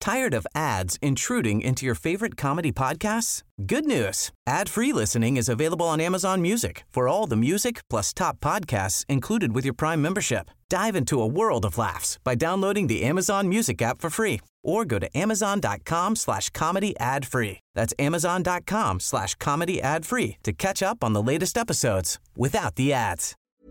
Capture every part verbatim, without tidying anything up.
Tired of ads intruding into your favorite comedy podcasts? Good news. Ad-free listening is available on Amazon Music for all the music plus top podcasts included with your Prime membership. Dive into a world of laughs by downloading the Amazon Music app for free or go to amazon.com slash comedy ad free. That's amazon.com slash comedy ad free to catch up on the latest episodes without the ads.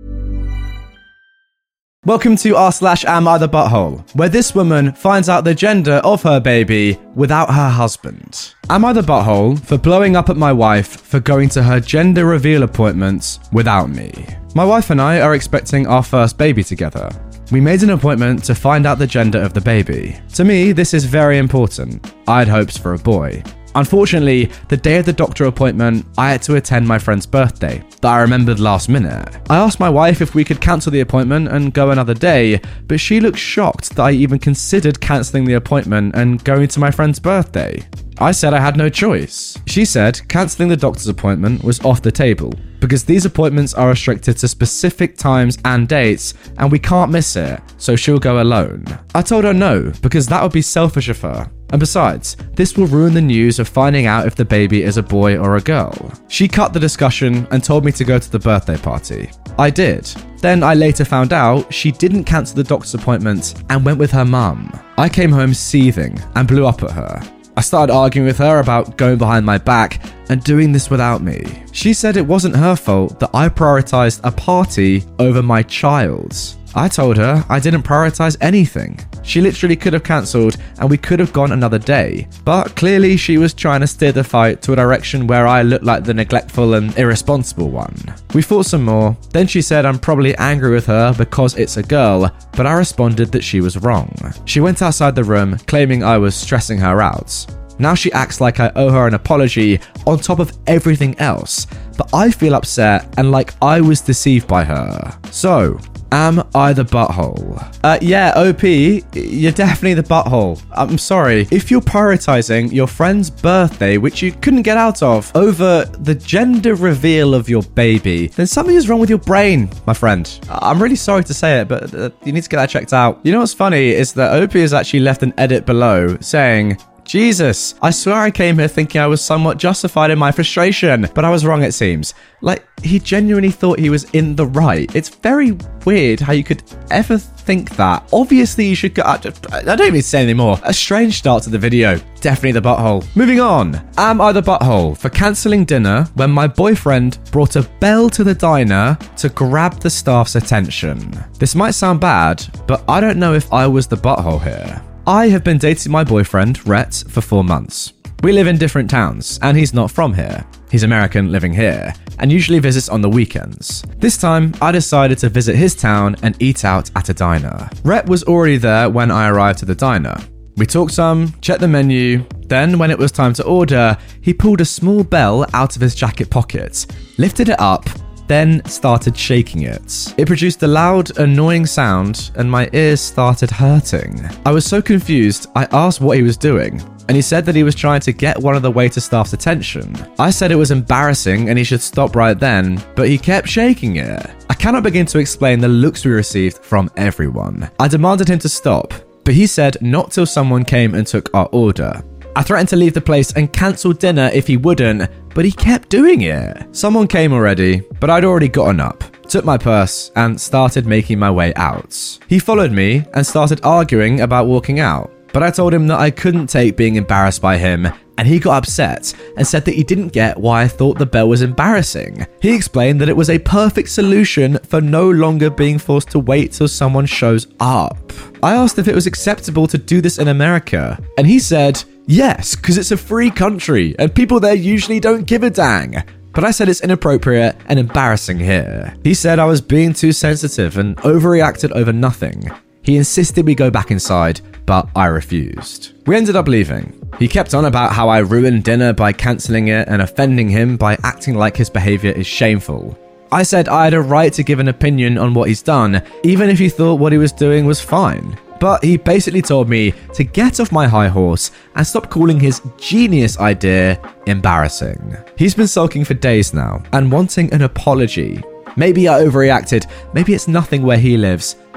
Welcome to r slash am I the butthole, where this woman finds out the gender of her baby without her husband. Am I the butthole for blowing up at my wife for going to her gender reveal appointments without me? My wife and I are expecting our first baby together. We made an appointment to find out the gender of the baby. To me, this is very important. I had hopes for a boy. Unfortunately, the day of the doctor appointment, I had to attend my friend's birthday that I remembered last minute. I asked my wife if we could cancel the appointment and go another day, but she looked shocked that I even considered cancelling the appointment and going to my friend's birthday. I said I had no choice. She said cancelling the doctor's appointment was off the table because these appointments are restricted to specific times and dates and we can't miss it, so she'll go alone. I told her no, because that would be selfish of her. And besides, this will ruin the news of finding out if the baby is a boy or a girl. She cut the discussion and told me to go to the birthday party. I did. Then I later found out she didn't cancel the doctor's appointment and went with her mum. I came home seething and blew up at her. I started arguing with her about going behind my back and doing this without me. She said it wasn't her fault that I prioritized a party over my child. I told her I didn't prioritize anything. She literally could have cancelled and we could have gone another day. But clearly she was trying to steer the fight to a direction where I looked like the neglectful and irresponsible one. We fought some more. Then she said I'm probably angry with her because it's a girl, but I responded that she was wrong. She went outside the room claiming I was stressing her out. Now she acts like I owe her an apology on top of everything else, but I feel upset and like I was deceived by her. So, am I the butthole? Uh, yeah, O P, you're definitely the butthole. I'm sorry. If you're prioritizing your friend's birthday, which you couldn't get out of, over the gender reveal of your baby, then something is wrong with your brain, my friend. I'm really sorry to say it, but uh, you need to get that checked out. You know what's funny is that O P has actually left an edit below saying, Jesus, I swear I came here thinking I was somewhat justified in my frustration, but I was wrong, it seems. Like, he genuinely thought he was in the right. It's very weird how you could ever think that. Obviously, you should go... I don't even say anymore. A strange start to the video. Definitely the butthole. Moving on. Am I the butthole for cancelling dinner when my boyfriend brought a bell to the diner to grab the staff's attention? This might sound bad, but I don't know if I was the butthole here. I have been dating my boyfriend, Rhett, for four months. We live in different towns, and he's not from here. He's American living here, and usually visits on the weekends. This time, I decided to visit his town and eat out at a diner. Rhett was already there when I arrived at the diner. We talked some, checked the menu, then when it was time to order, he pulled a small bell out of his jacket pocket, lifted it up, then started shaking it. It produced a loud, annoying sound, and my ears started hurting. I was so confused, I asked what he was doing, and he said that he was trying to get one of the waiter staff's attention. I said it was embarrassing and he should stop right then, but he kept shaking it. I cannot begin to explain the looks we received from everyone. I demanded him to stop, but he said not till someone came and took our order. I threatened to leave the place and cancel dinner if he wouldn't, but he kept doing it. Someone came already, but I'd already gotten up, took my purse, and started making my way out. He followed me and started arguing about walking out, but I told him that I couldn't take being embarrassed by him, and he got upset and said that he didn't get why I thought the bell was embarrassing. He explained that it was a perfect solution for no longer being forced to wait till someone shows up. I asked if it was acceptable to do this in America, and he said, yes, because it's a free country and people there usually don't give a dang. But I said it's inappropriate and embarrassing here. He said I was being too sensitive and overreacted over nothing. He insisted we go back inside, but I refused. We ended up leaving. He kept on about how I ruined dinner by cancelling it and offending him by acting like his behaviour is shameful. I said I had a right to give an opinion on what he's done, even if he thought what he was doing was fine. But he basically told me to get off my high horse and stop calling his genius idea embarrassing. He's been sulking for days now and wanting an apology. Maybe I overreacted, maybe it's nothing where he lives,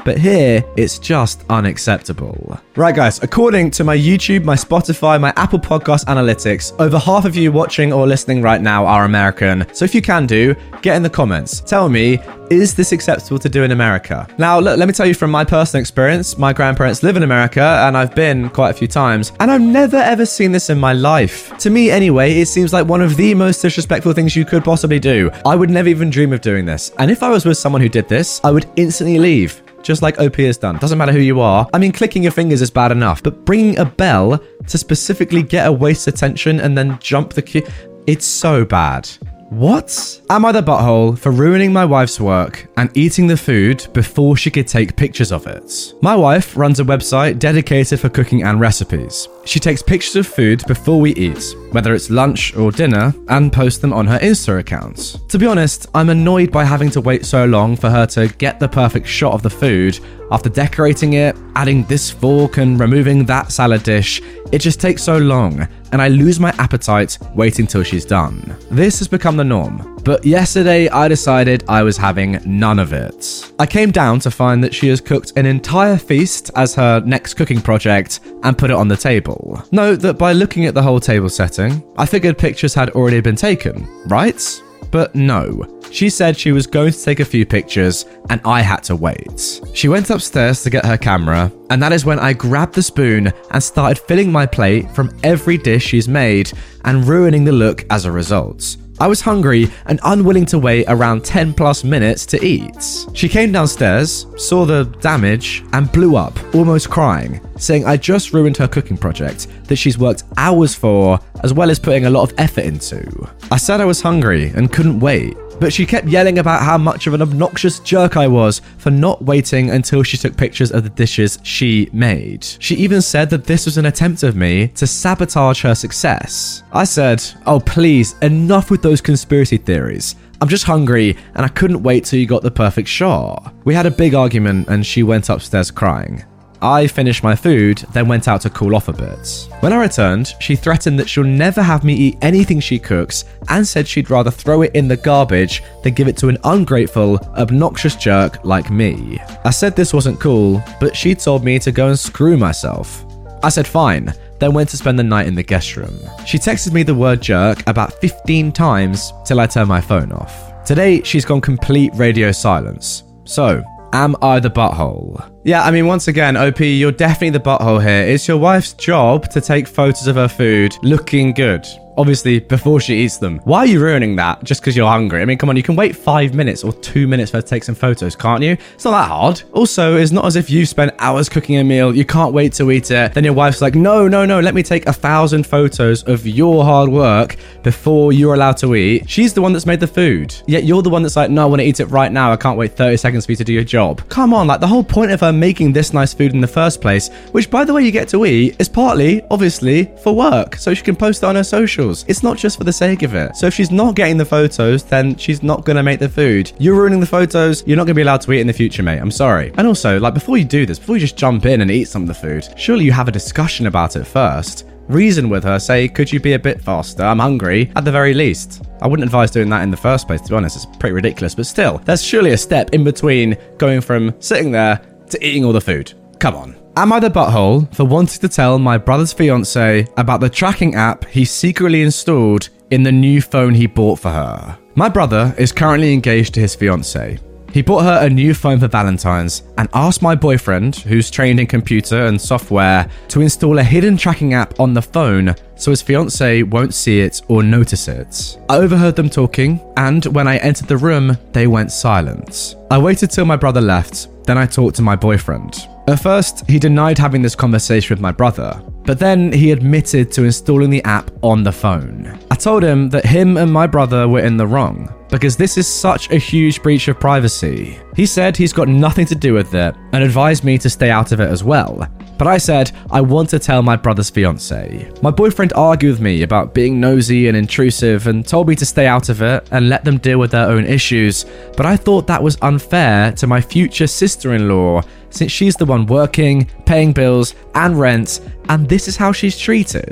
but here it's just unacceptable. Right guys, according to my YouTube, my Spotify, my Apple Podcast analytics, over half of you watching or listening right now are American. So if you can do, get in the comments. Tell me, is this acceptable to do in America? Now, look, let me tell you from my personal experience, my grandparents live in America and I've been quite a few times and I've never ever seen this in my life. To me anyway, it seems like one of the most disrespectful things you could possibly do. I would never even dream of doing this. And if I was with someone who did this, I would instantly leave. Just like O P has done. Doesn't matter who you are. I mean, clicking your fingers is bad enough, but bringing a bell to specifically get a waist's attention and then jump the queue, it's so bad. What? Am I the butthole for ruining my wife's work and eating the food before she could take pictures of it? My wife runs a website dedicated for cooking and recipes. She takes pictures of food before we eat, whether it's lunch or dinner, and posts them on her Insta accounts. To be honest, I'm annoyed by having to wait so long for her to get the perfect shot of the food after decorating it, adding this fork and removing that salad dish. It just takes so long, and I lose my appetite waiting till she's done. This has become the norm, but yesterday I decided I was having none of it. I came down to find that she has cooked an entire feast as her next cooking project and put it on the table. Note that by looking at the whole table setting, I figured pictures had already been taken, right? But no. She said she was going to take a few pictures and I had to wait. She went upstairs to get her camera, and that is when I grabbed the spoon and started filling my plate from every dish she's made and ruining the look as a result. I was hungry and unwilling to wait around ten plus minutes to eat. She came downstairs, saw the damage, and blew up, almost crying, saying I just ruined her cooking project that she's worked hours for, as well as putting a lot of effort into. I said I was hungry and couldn't wait, but she kept yelling about how much of an obnoxious jerk I was for not waiting until she took pictures of the dishes she made. She even said that this was an attempt of me to sabotage her success. I said, oh please, enough with those conspiracy theories. I'm just hungry and I couldn't wait till you got the perfect shot. We had a big argument and she went upstairs crying. I finished my food, then went out to cool off a bit. When I returned, she threatened that she'll never have me eat anything she cooks and said she'd rather throw it in the garbage than give it to an ungrateful, obnoxious jerk like me. I said this wasn't cool, but she told me to go and screw myself. I said fine, then went to spend the night in the guest room. She texted me the word jerk about fifteen times till I turned my phone off. Today, she's gone complete radio silence. So, am I the butthole? Yeah, I mean, once again, O P, you're definitely the butthole here. It's your wife's job to take photos of her food looking good. Obviously, before she eats them. Why are you ruining that just because you're hungry? I mean, come on, you can wait five minutes or two minutes for her to take some photos, can't you? It's not that hard. Also, it's not as if you've spent hours cooking a meal, you can't wait to eat it, then your wife's like, no, no, no, let me take a thousand photos of your hard work before you're allowed to eat. She's the one that's made the food. Yet you're the one that's like, no, I want to eat it right now. I can't wait thirty seconds for you to do your job. Come on, like the whole point of her making this nice food in the first place, which by the way you get to eat, is partly, obviously, for work, so she can post it on her socials. It's not just for the sake of it. So if she's not getting the photos, then she's not going to make the food. You're ruining the photos. You're not going to be allowed to eat in the future, mate. I'm sorry. And also, like, before you do this, before you just jump in and eat some of the food, surely you have a discussion about it first. Reason with her, say, could you be a bit faster? I'm hungry, at the very least. I wouldn't advise doing that in the first place, to be honest. It's pretty ridiculous, but still, there's surely a step in between going from sitting there to eating all the food. Come on. Am I the butthole for wanting to tell my brother's fiance about the tracking app he secretly installed in the new phone he bought for her? My brother is currently engaged to his fiance. He bought her a new phone for Valentine's and asked my boyfriend, who's trained in computer and software, to install a hidden tracking app on the phone so his fiance won't see it or notice it. I overheard them talking, and when I entered the room, they went silent. I waited till my brother left, then I talked to my boyfriend. At first, he denied having this conversation with my brother, but then he admitted to installing the app on the phone. I told him that him and my brother were in the wrong, because this is such a huge breach of privacy. He said he's got nothing to do with it and advised me to stay out of it as well. But I said I want to tell my brother's fiance. My boyfriend argued with me about being nosy and intrusive and told me to stay out of it and let them deal with their own issues, but I thought that was unfair to my future sister-in-law since she's the one working, paying bills and rent, and this is how she's treated.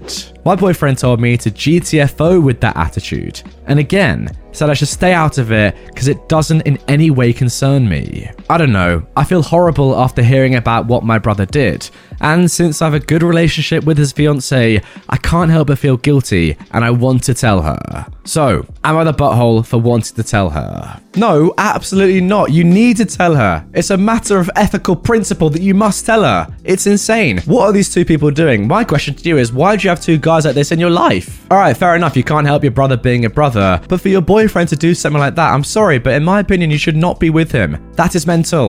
My boyfriend told me to G T F O with that attitude, and again, said I should stay out of it because it doesn't in any way concern me. I don't know, I feel horrible after hearing about what my brother did, and since I have a good relationship with his fiancée, I can't help but feel guilty, and I want to tell her. So, am I the butthole for wanting to tell her? No, absolutely not. You need to tell her. It's a matter of ethical principle that you must tell her. It's insane. What are these two people doing? My question to you is, why do you have two guys like this in your life? Alright, fair enough, you can't help your brother being a brother, but for your boyfriend to do something like that, I'm sorry, but in my opinion, you should not be with him. That is mental.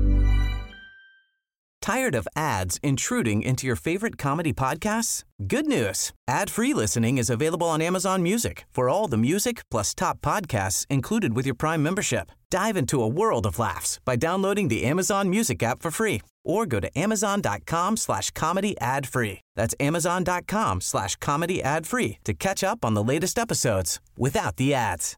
Tired of ads intruding into your favorite comedy podcasts? Good news. Ad-free listening is available on Amazon Music for all the music plus top podcasts included with your Prime membership. Dive into a world of laughs by downloading the Amazon Music app for free or go to amazon.com slash comedy ad free. That's amazon.com slash comedy ad free to catch up on the latest episodes without the ads.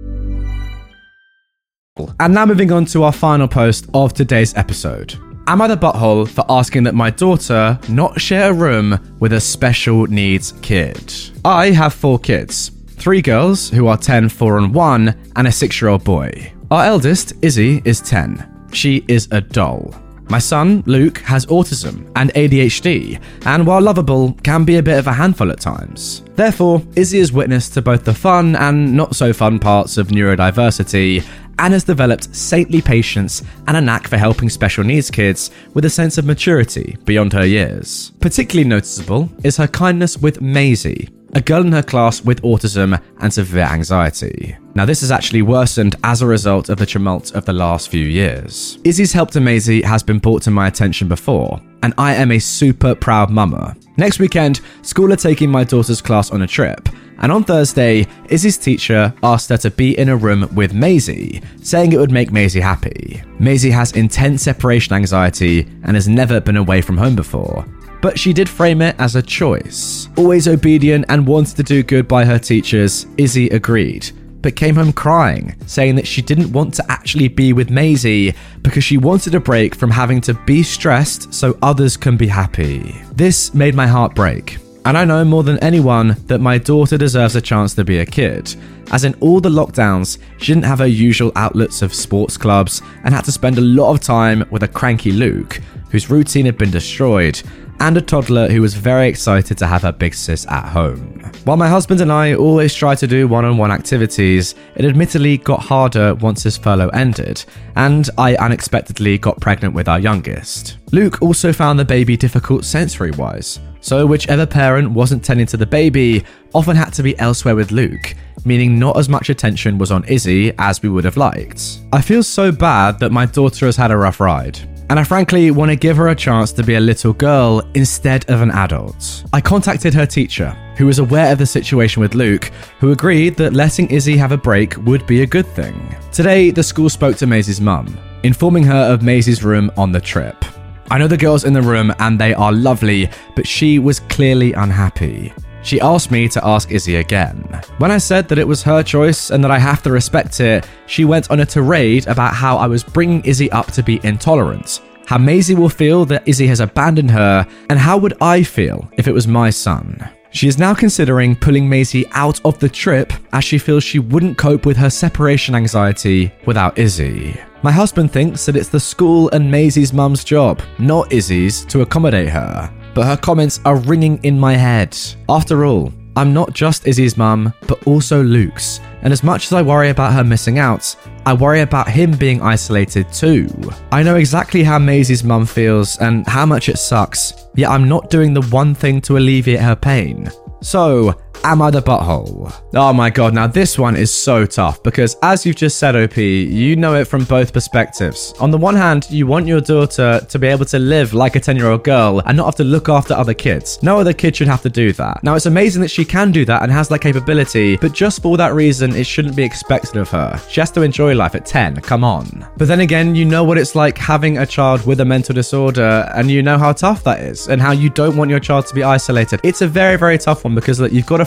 And now moving on to our final post of today's episode. Am I the butthole for asking that my daughter not share a room with a special needs kid? I have four kids. Three girls who are ten, four and one, and a six-year-old boy. Our eldest, Izzy, is ten. She is a doll. My son, Luke, has autism and A D H D, and while lovable, can be a bit of a handful at times. Therefore, Izzy is witness to both the fun and not so fun parts of neurodiversity, and has developed saintly patience and a knack for helping special needs kids with a sense of maturity beyond her years. Particularly noticeable is her kindness with Maisie, a girl in her class with autism and severe anxiety. Now, this has actually worsened as a result of the tumult of the last few years. Izzy's help to Maisie has been brought to my attention before, and I am a super proud mama. Next weekend, school are taking my daughter's class on a trip, and on Thursday, Izzy's teacher asked her to be in a room with Maisie, saying it would make Maisie happy. Maisie has intense separation anxiety and has never been away from home before, but she did frame it as a choice. Always obedient and wanted to do good by her teachers, Izzy agreed, but came home crying, saying that she didn't want to actually be with Maisie because she wanted a break from having to be stressed so others can be happy. This made my heart break. And I know more than anyone that my daughter deserves a chance to be a kid, as in all the lockdowns, she didn't have her usual outlets of sports clubs and had to spend a lot of time with a cranky Luke, whose routine had been destroyed, and a toddler who was very excited to have her big sis at home. While my husband and I always try to do one-on-one activities, it admittedly got harder once his furlough ended, and I unexpectedly got pregnant with our youngest. Luke also found the baby difficult sensory-wise, so whichever parent wasn't tending to the baby often had to be elsewhere with Luke, meaning not as much attention was on Izzy as we would have liked. I feel so bad that my daughter has had a rough ride, and I frankly want to give her a chance to be a little girl instead of an adult. I contacted her teacher, who was aware of the situation with Luke, who agreed that letting Izzy have a break would be a good thing. Today, the school spoke to Maisie's mum, informing her of Maisie's room on the trip. I know the girls in the room and they are lovely, but she was clearly unhappy. She asked me to ask Izzy again. When I said that it was her choice and that I have to respect it, she went on a tirade about how I was bringing Izzy up to be intolerant, how Maisie will feel that Izzy has abandoned her, and how would I feel if it was my son. She is now considering pulling Maisie out of the trip as she feels she wouldn't cope with her separation anxiety without Izzy. My husband thinks that it's the school and Maisie's mum's job, not Izzy's, to accommodate her. But her comments are ringing in my head. After all, I'm not just Izzy's mum, but also Luke's. And as much as I worry about her missing out, I worry about him being isolated too. I know exactly how Maisie's mum feels and how much it sucks, yet I'm not doing the one thing to alleviate her pain. So, am I the butthole? Oh my god, now this one is so tough because as you've just said, O P, you know it from both perspectives. On the one hand, you want your daughter to be able to live like a ten-year-old girl and not have to look after other kids. No other kid should have to do that. Now, it's amazing that she can do that and has that capability, but just for that reason, it shouldn't be expected of her. She has to enjoy life at ten, come on. But then again, you know what it's like having a child with a mental disorder, and you know how tough that is, and how you don't want your child to be isolated. It's a very, very tough one because look, you've got to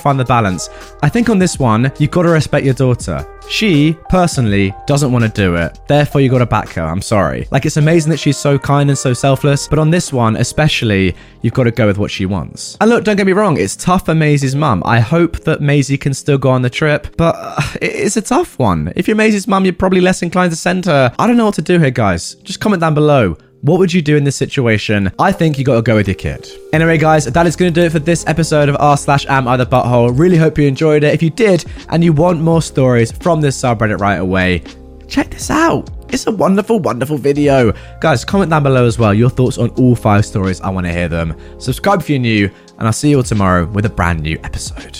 find the balance. I think on this one, you've got to respect your daughter. She, personally, doesn't want to do it. Therefore, you got to back her. I'm sorry. Like, it's amazing that she's so kind and so selfless, but on this one, especially, you've got to go with what she wants. And look, don't get me wrong, it's tough for Maisie's mum. I hope that Maisie can still go on the trip, but uh, it's a tough one. If you're Maisie's mum, you're probably less inclined to send her. I don't know what to do here, guys. Just comment down below. What would you do in this situation? I think you got to go with your kid. Anyway, guys, that is going to do it for this episode of r slash am I the butthole. Really hope you enjoyed it. If you did, and you want more stories from this subreddit right away, check this out. It's a wonderful, wonderful video. Guys, comment down below as well your thoughts on all five stories. I want to hear them. Subscribe if you're new, and I'll see you all tomorrow with a brand new episode.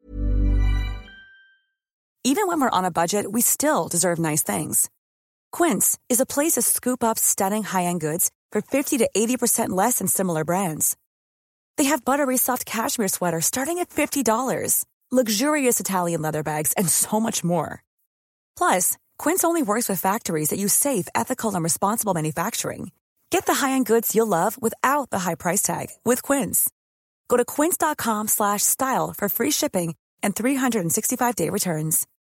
Even when we're on a budget, we still deserve nice things. Quince is a place to scoop up stunning high-end goods for fifty to eighty percent less than similar brands. They have buttery soft cashmere sweaters starting at fifty dollars, luxurious Italian leather bags, and so much more. Plus, Quince only works with factories that use safe, ethical, and responsible manufacturing. Get the high-end goods you'll love without the high price tag with Quince. Go to quince dot com slash style for free shipping and three sixty-five day returns.